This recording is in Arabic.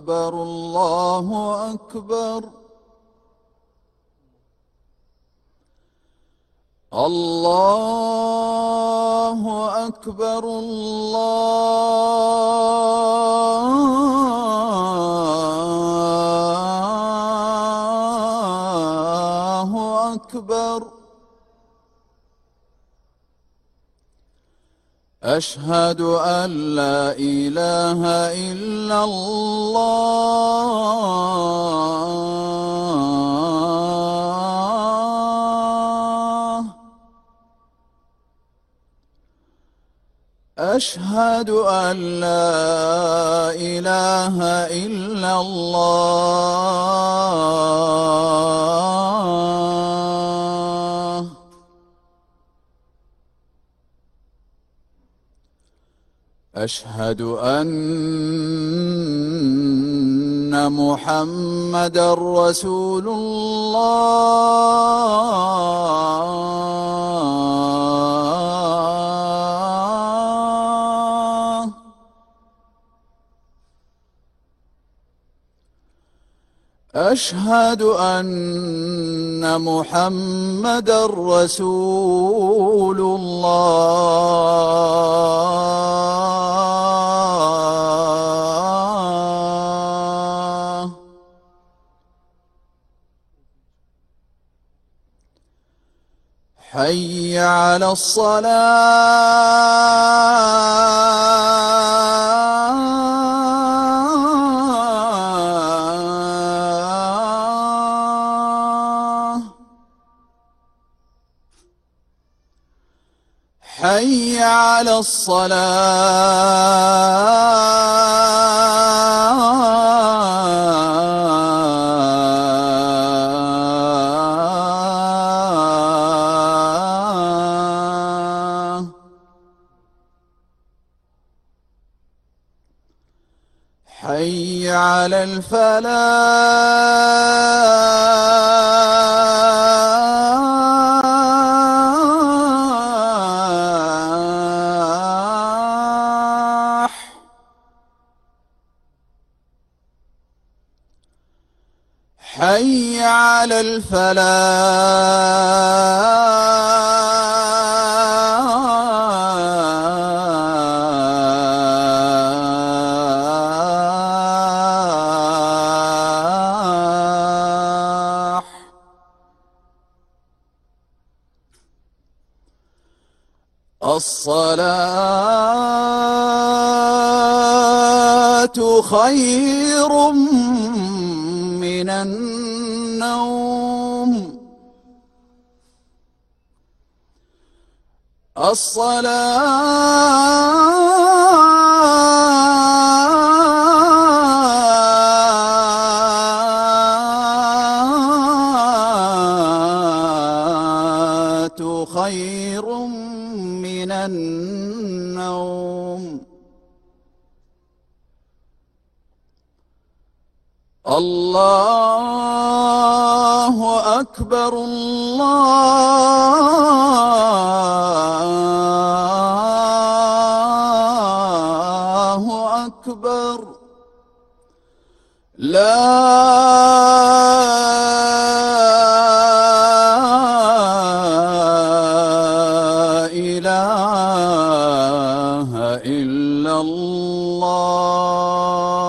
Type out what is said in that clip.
أكبر الله أكبر الله أكبر الله أكبر أشهد أن لا إله إلا الله أشهد أن لا إله إلا الله أشهد أن محمدًا رسول الله أشهد أن محمدًا رسول الله حي على الصلاة حي على الصلاة حي على الفلاح حي على الفلاح الصلاة خير من النوم الصلاة خير من النوم الله أكبر الله أكبر لا إله إلا الله